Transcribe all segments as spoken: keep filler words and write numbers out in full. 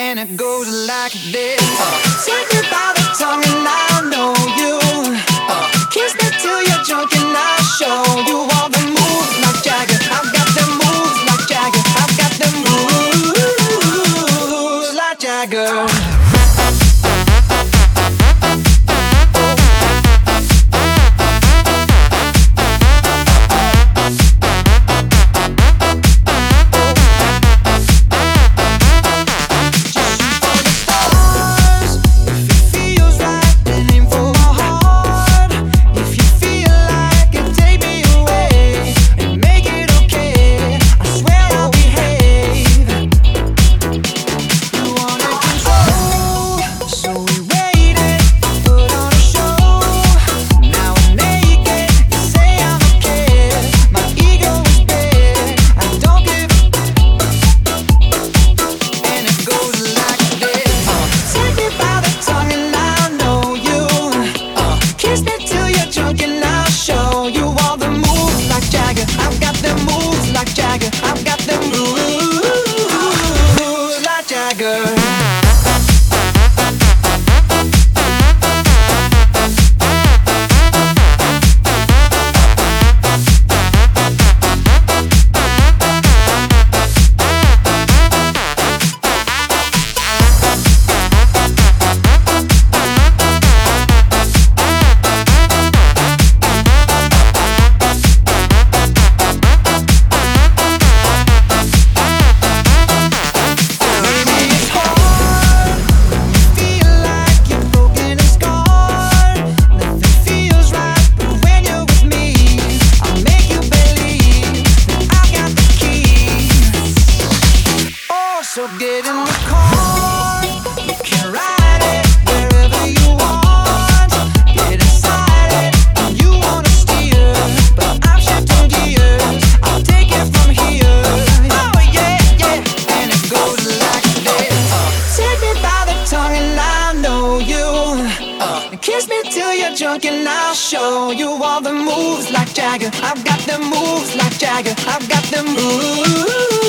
and it goes like this. uh, Take me by the tongue and I know you. uh, Kiss me till you're drunk and I'll show you all the moves like Jagger. I've got them moves like Jagger. I've got them moves like Jagger. I've got them moves like Jagger. So get in the car, you can ride it wherever you want. Get inside it, you wanna steer, but I'm shifting gears, I'll take it from here. Oh yeah, yeah, and it goes like this. uh, Take me by the tongue and I know you. uh, Kiss me till you're drunk and I'll show you all the moves like Jagger. I've got the moves like Jagger. I've got the moves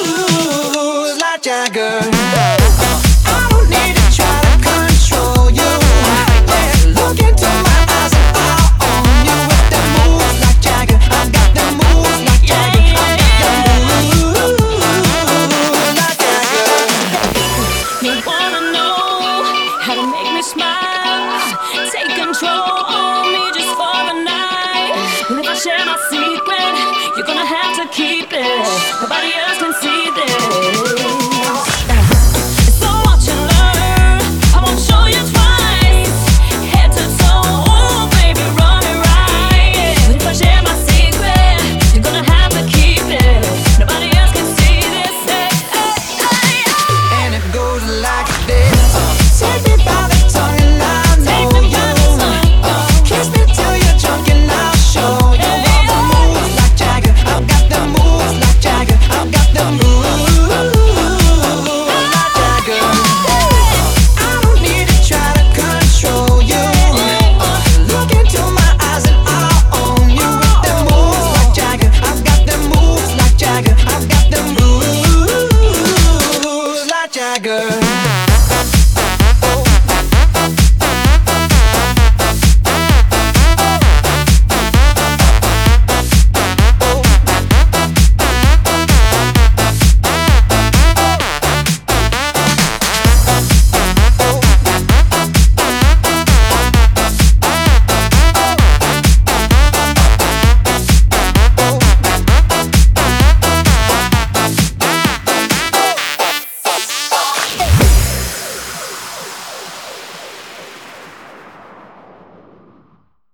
like Jagger. I don't need to try to control you. Look into my eyes and I'll own you with the moves like Jagger. I've got the moves like Jagger. I've got the moves like Jagger. You wanna know how to make me smile? Take control on me just for the night. And if I share my secret, you're gonna have to keep it. Nobody else can see this. Jagger.